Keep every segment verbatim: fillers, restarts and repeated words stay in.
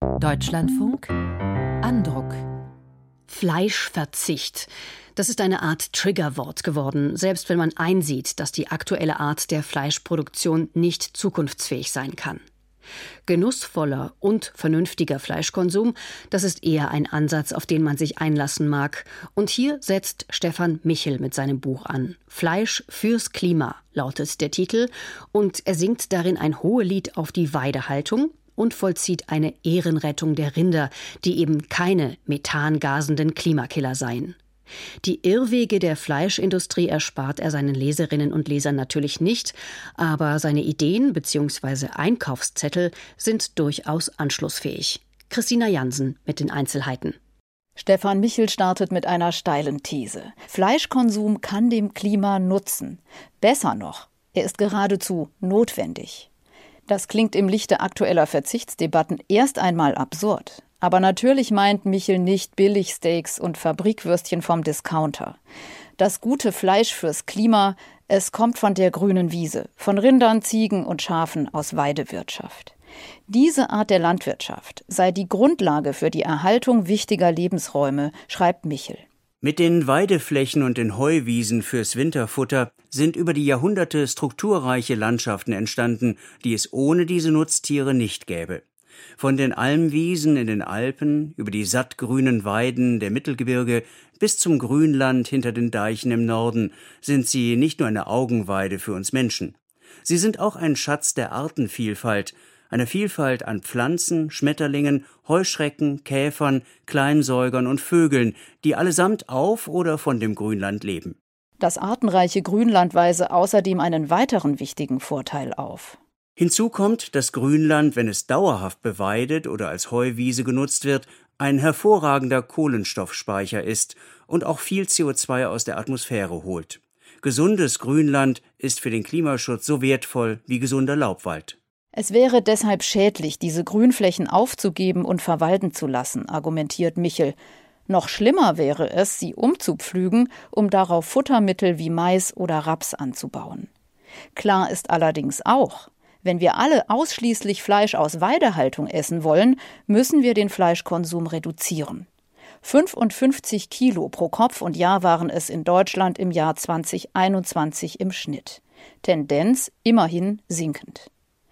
Deutschlandfunk Andruck. Fleischverzicht. Das ist eine Art Triggerwort geworden, selbst wenn man einsieht, dass die aktuelle Art der Fleischproduktion nicht zukunftsfähig sein kann. Genussvoller und vernünftiger Fleischkonsum, das ist eher ein Ansatz, auf den man sich einlassen mag. Und hier setzt Stefan Michel mit seinem Buch an. Fleisch fürs Klima lautet der Titel. Und er singt darin ein Hohelied auf die Weidehaltung und vollzieht eine Ehrenrettung der Rinder, die eben keine methangasenden Klimakiller seien. Die Irrwege der Fleischindustrie erspart er seinen Leserinnen und Lesern natürlich nicht, aber seine Ideen bzw. Einkaufszettel sind durchaus anschlussfähig. Christina Jansen mit den Einzelheiten. Stefan Michel startet mit einer steilen These. Fleischkonsum kann dem Klima nutzen. Besser noch, er ist geradezu notwendig. Das klingt im Lichte aktueller Verzichtsdebatten erst einmal absurd. Aber natürlich meint Michel nicht Billigsteaks und Fabrikwürstchen vom Discounter. Das gute Fleisch fürs Klima, es kommt von der grünen Wiese, von Rindern, Ziegen und Schafen aus Weidewirtschaft. Diese Art der Landwirtschaft sei die Grundlage für die Erhaltung wichtiger Lebensräume, schreibt Michel. Mit den Weideflächen und den Heuwiesen fürs Winterfutter sind über die Jahrhunderte strukturreiche Landschaften entstanden, die es ohne diese Nutztiere nicht gäbe. Von den Almwiesen in den Alpen, über die sattgrünen Weiden der Mittelgebirge bis zum Grünland hinter den Deichen im Norden sind sie nicht nur eine Augenweide für uns Menschen. Sie sind auch ein Schatz der Artenvielfalt, einer Vielfalt an Pflanzen, Schmetterlingen, Heuschrecken, Käfern, Kleinsäugern und Vögeln, die allesamt auf oder von dem Grünland leben. Das artenreiche Grünland weise außerdem einen weiteren wichtigen Vorteil auf. Hinzu kommt, dass Grünland, wenn es dauerhaft beweidet oder als Heuwiese genutzt wird, ein hervorragender Kohlenstoffspeicher ist und auch viel C O zwei aus der Atmosphäre holt. Gesundes Grünland ist für den Klimaschutz so wertvoll wie gesunder Laubwald. Es wäre deshalb schädlich, diese Grünflächen aufzugeben und verwalden zu lassen, argumentiert Michel. Noch schlimmer wäre es, sie umzupflügen, um darauf Futtermittel wie Mais oder Raps anzubauen. Klar ist allerdings auch, wenn wir alle ausschließlich Fleisch aus Weidehaltung essen wollen, müssen wir den Fleischkonsum reduzieren. fünfundfünfzig Kilo pro Kopf und Jahr waren es in Deutschland im Jahr zweitausendeinundzwanzig im Schnitt. Tendenz immerhin sinkend.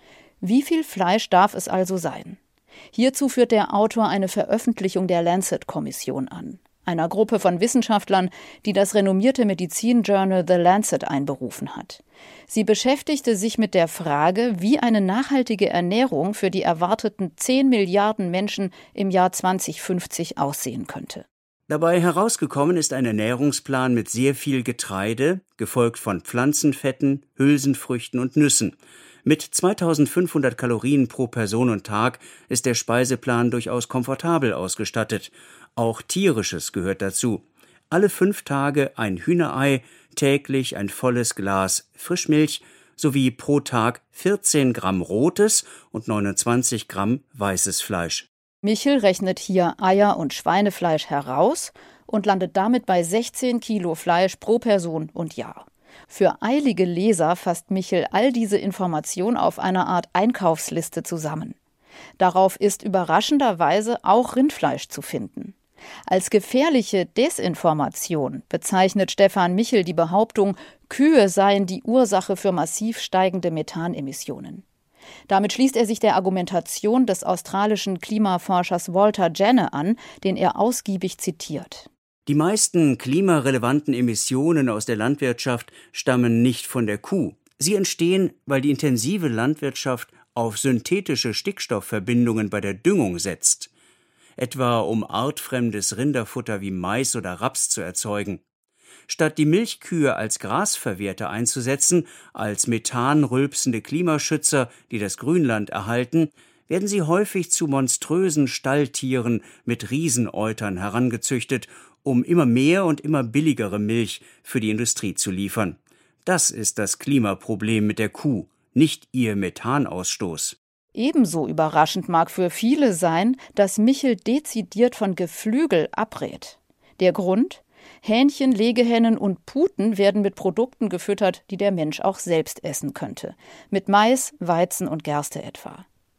Wie viel Fleisch darf es also sein? Hierzu führt der Autor eine Veröffentlichung der Lancet-Kommission an, einer Gruppe von Wissenschaftlern, die das renommierte Medizinjournal The Lancet einberufen hat. Sie beschäftigte sich mit der Frage, wie eine nachhaltige Ernährung für die erwarteten zehn Milliarden Menschen im Jahr zweitausendfünfzig aussehen könnte. Dabei herausgekommen ist ein Ernährungsplan mit sehr viel Getreide, gefolgt von Pflanzenfetten, Hülsenfrüchten und Nüssen. Mit zweitausendfünfhundert Kalorien pro Person und Tag ist der Speiseplan durchaus komfortabel ausgestattet. Auch Tierisches gehört dazu. Alle fünf Tage ein Hühnerei, täglich ein volles Glas Frischmilch sowie pro Tag vierzehn Gramm rotes und neunundzwanzig Gramm weißes Fleisch. Michel rechnet hier Eier- und Schweinefleisch heraus und landet damit bei sechzehn Kilo Fleisch pro Person und Jahr. Für eilige Leser fasst Michel all diese Informationen auf einer Art Einkaufsliste zusammen. Darauf ist überraschenderweise auch Rindfleisch zu finden. Als gefährliche Desinformation bezeichnet Stefan Michel die Behauptung, Kühe seien die Ursache für massiv steigende Methanemissionen. Damit schließt er sich der Argumentation des australischen Klimaforschers Walter Jenne an, den er ausgiebig zitiert. Die meisten klimarelevanten Emissionen aus der Landwirtschaft stammen nicht von der Kuh. Sie entstehen, weil die intensive Landwirtschaft auf synthetische Stickstoffverbindungen bei der Düngung setzt, etwa um artfremdes Rinderfutter wie Mais oder Raps zu erzeugen. Statt die Milchkühe als Grasverwerter einzusetzen, als methanrülpsende Klimaschützer, die das Grünland erhalten, werden sie häufig zu monströsen Stalltieren mit Rieseneutern herangezüchtet, um immer mehr und immer billigere Milch für die Industrie zu liefern. Das ist das Klimaproblem mit der Kuh, nicht ihr Methanausstoß. Ebenso überraschend mag für viele sein, dass Michel dezidiert von Geflügel abrät. Der Grund? Hähnchen, Legehennen und Puten werden mit Produkten gefüttert, die der Mensch auch selbst essen könnte. Mit Mais, Weizen und Gerste etwa.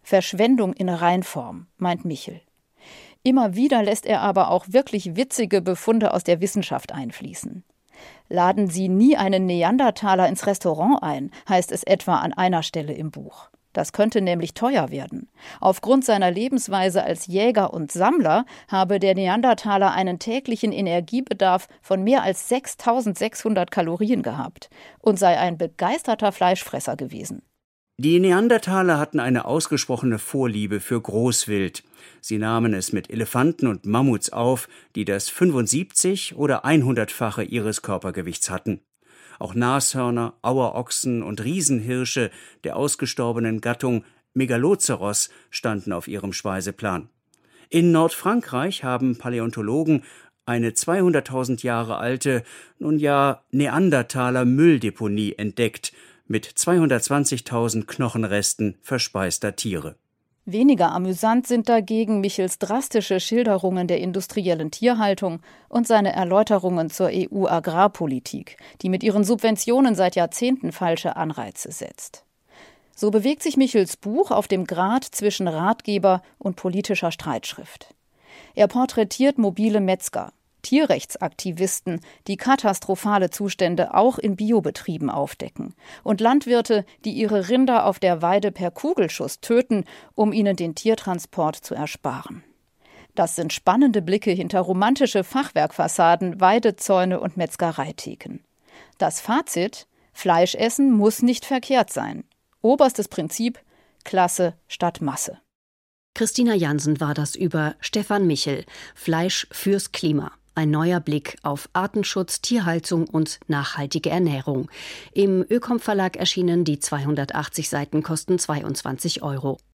Verschwendung in Reinform, meint Michel. Immer wieder lässt er aber auch wirklich witzige Befunde aus der Wissenschaft einfließen. Laden Sie nie einen Neandertaler ins Restaurant ein, heißt es etwa an einer Stelle im Buch. Das könnte nämlich teuer werden. Aufgrund seiner Lebensweise als Jäger und Sammler habe der Neandertaler einen täglichen Energiebedarf von mehr als sechstausendsechshundert Kalorien gehabt und sei ein begeisterter Fleischfresser gewesen. Die Neandertaler hatten eine ausgesprochene Vorliebe für Großwild. Sie nahmen es mit Elefanten und Mammuts auf, die das fünfundsiebzig- oder hundertfache ihres Körpergewichts hatten. Auch Nashörner, Auerochsen und Riesenhirsche der ausgestorbenen Gattung Megaloceros standen auf ihrem Speiseplan. In Nordfrankreich haben Paläontologen eine zweihunderttausend Jahre alte, nun ja Neandertaler-Mülldeponie entdeckt, mit zweihundertzwanzigtausend Knochenresten verspeister Tiere. Weniger amüsant sind dagegen Michels drastische Schilderungen der industriellen Tierhaltung und seine Erläuterungen zur E U-Agrarpolitik, die mit ihren Subventionen seit Jahrzehnten falsche Anreize setzt. So bewegt sich Michels Buch auf dem Grat zwischen Ratgeber und politischer Streitschrift. Er porträtiert mobile Metzger, Tierrechtsaktivisten, die katastrophale Zustände auch in Biobetrieben aufdecken, und Landwirte, die ihre Rinder auf der Weide per Kugelschuss töten, um ihnen den Tiertransport zu ersparen. Das sind spannende Blicke hinter romantische Fachwerkfassaden, Weidezäune und Metzgereitheken. Das Fazit: Fleischessen muss nicht verkehrt sein. Oberstes Prinzip: Klasse statt Masse. Christina Jansen war das über Stefan Michel, Fleisch fürs Klima. Ein neuer Blick auf Artenschutz, Tierhaltung und nachhaltige Ernährung. Im Ökom Verlag erschienen, die zweihundertachtzig Seiten kosten zweiundzwanzig Euro.